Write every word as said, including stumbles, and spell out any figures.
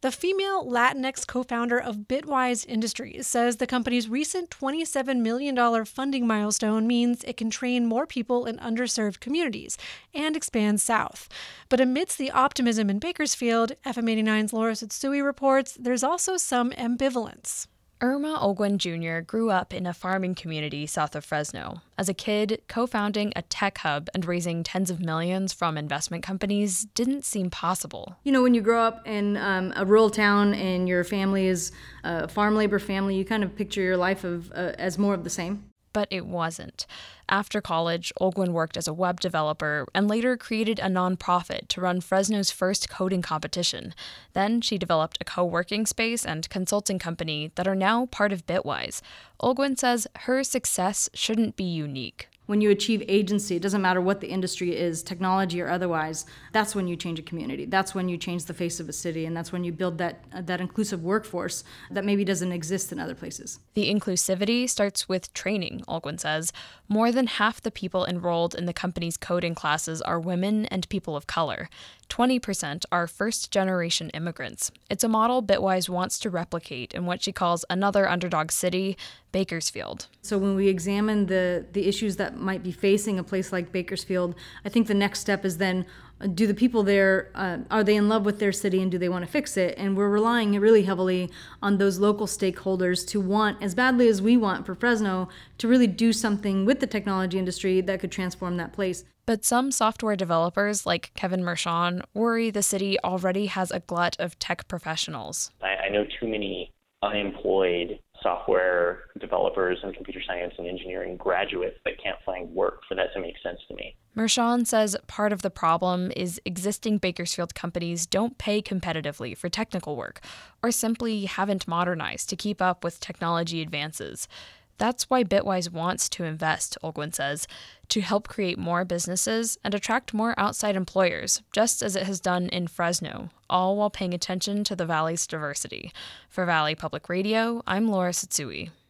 The female Latinx co-founder of Bitwise Industries says the company's recent twenty-seven million dollars funding milestone means it can train more people in underserved communities and expand south. But amidst the optimism in Bakersfield, F M eighty-nine's Laura Sutsui reports there's also some ambivalence. Irma Ogwin Junior grew up in a farming community south of Fresno. As a kid, co-founding a tech hub and raising tens of millions from investment companies didn't seem possible. You know, when you grow up in um, a rural town and your family is a farm labor family, you kind of picture your life of uh, as more of the same. But it wasn't. After college, Ogwin worked as a web developer and later created a nonprofit to run Fresno's first coding competition. Then she developed a co-working space and consulting company that are now part of Bitwise. Ogwin says her success shouldn't be unique. When you achieve agency, it doesn't matter what the industry is, technology or otherwise, that's when you change a community. That's when you change the face of a city, and that's when you build that uh, that inclusive workforce that maybe doesn't exist in other places. The inclusivity starts with training, Ogwin says. More than half the people enrolled in the company's coding classes are women and people of color. twenty percent are first-generation immigrants. It's a model Bitwise wants to replicate in what she calls another underdog city, Bakersfield. So when we examine the, the issues that might be facing a place like Bakersfield, I think the next step is then, uh, do the people there, uh, are they in love with their city and do they want to fix it? And we're relying really heavily on those local stakeholders to want, as badly as we want for Fresno, to really do something with the technology industry that could transform that place. But some software developers, like Kevin Mershon, worry the city already has a glut of tech professionals. I, I know too many unemployed software developers and computer science and engineering graduates that can't find work for that to make sense to me. Mershon says part of the problem is existing Bakersfield companies don't pay competitively for technical work or simply haven't modernized to keep up with technology advances. That's why Bitwise wants to invest, Ogwin says, to help create more businesses and attract more outside employers, just as it has done in Fresno, all while paying attention to the Valley's diversity. For Valley Public Radio, I'm Laura Sutsui.